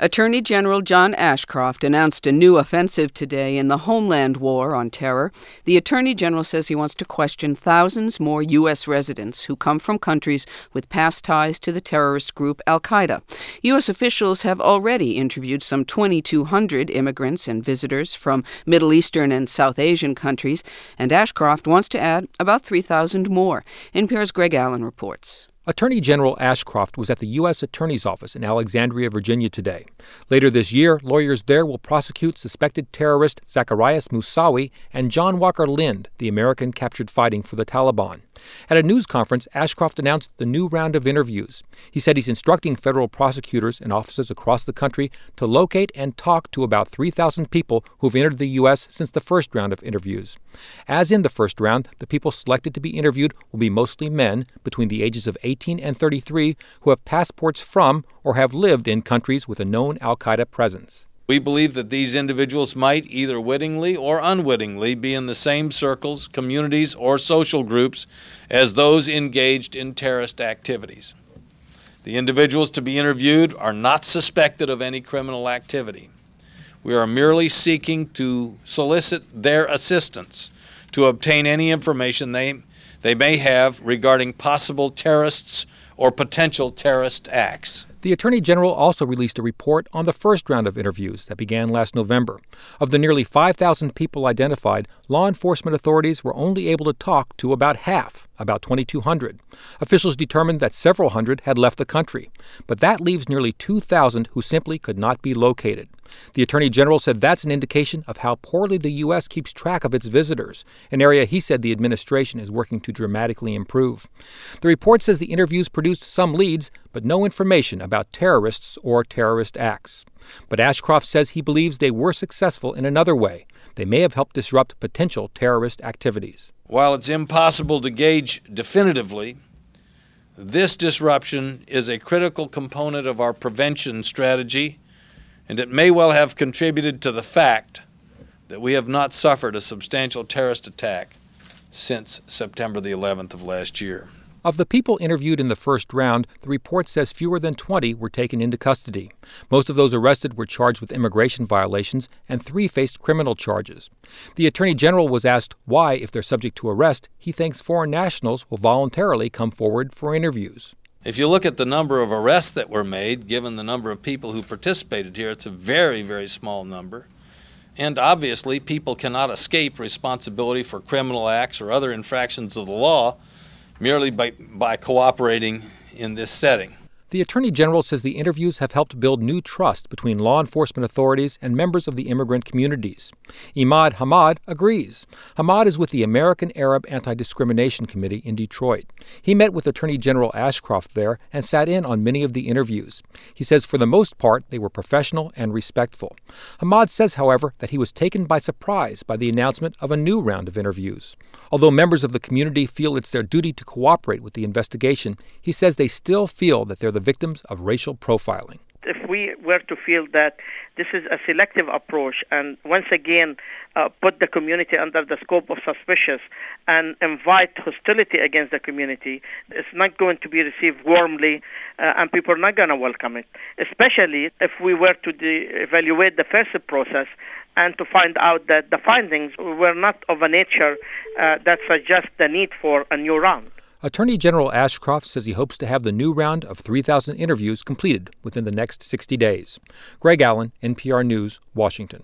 Attorney General John Ashcroft announced a new offensive today in the Homeland War on Terror. The Attorney General says he wants to question thousands more U.S. residents who come from countries with past ties to the terrorist group al-Qaeda. U.S. officials have already interviewed some 2,200 immigrants and visitors from Middle Eastern and South Asian countries, and Ashcroft wants to add about 3,000 more. NPR's Greg Allen reports. Attorney General Ashcroft was at the U.S. Attorney's Office in Alexandria, Virginia today. Later this year, lawyers there will prosecute suspected terrorist Zacarias Moussaoui and John Walker Lind, the American captured fighting for the Taliban. At a news conference, Ashcroft announced the new round of interviews. He said he's instructing federal prosecutors and offices across the country to locate and talk to about 3,000 people who've entered the U.S. since the first round of interviews. As in the first round, the people selected to be interviewed will be mostly men between the ages of 18 and 33 who have passports from or have lived in countries with a known al-Qaeda presence. We believe that these individuals might either wittingly or unwittingly be in the same circles, communities, or social groups as those engaged in terrorist activities. The individuals to be interviewed are not suspected of any criminal activity. We are merely seeking to solicit their assistance to obtain any information they may have regarding possible terrorists or potential terrorist acts. The Attorney General also released a report on the first round of interviews that began last November. Of the nearly 5,000 people identified, law enforcement authorities were only able to talk to about half, about 2,200. Officials determined that several hundred had left the country, but that leaves nearly 2,000 who simply could not be located. The Attorney General said that's an indication of how poorly the U.S. keeps track of its visitors, an area he said the administration is working to dramatically improve. The report says the interviews produced some leads, but no information about terrorists or terrorist acts. But Ashcroft says he believes they were successful in another way. They may have helped disrupt potential terrorist activities. While it's impossible to gauge definitively, this disruption is a critical component of our prevention strategy, and it may well have contributed to the fact that we have not suffered a substantial terrorist attack since September the 11th of last year. Of the people interviewed in the first round, the report says fewer than 20 were taken into custody. Most of those arrested were charged with immigration violations, and 3 faced criminal charges. The Attorney General was asked why, if they're subject to arrest, he thinks foreign nationals will voluntarily come forward for interviews. If you look at the number of arrests that were made, given the number of people who participated here, it's a very, very small number. And obviously, people cannot escape responsibility for criminal acts or other infractions of the law merely by cooperating in this setting. The Attorney General says the interviews have helped build new trust between law enforcement authorities and members of the immigrant communities. Imad Hamad agrees. Hamad is with the American Arab Anti-Discrimination Committee in Detroit. He met with Attorney General Ashcroft there and sat in on many of the interviews. He says for the most part they were professional and respectful. Hamad says, however, that he was taken by surprise by the announcement of a new round of interviews. Although members of the community feel it's their duty to cooperate with the investigation, he says they still feel that they're the victims of racial profiling. If we were to feel that this is a selective approach and once again put the community under the scope of suspicious and invite hostility against the community, it's not going to be received warmly and people are not going to welcome it, especially if we were to evaluate the first process and to find out that the findings were not of a nature that suggests the need for a new round. Attorney General Ashcroft says he hopes to have the new round of 3,000 interviews completed within the next 60 days. Greg Allen, NPR News, Washington.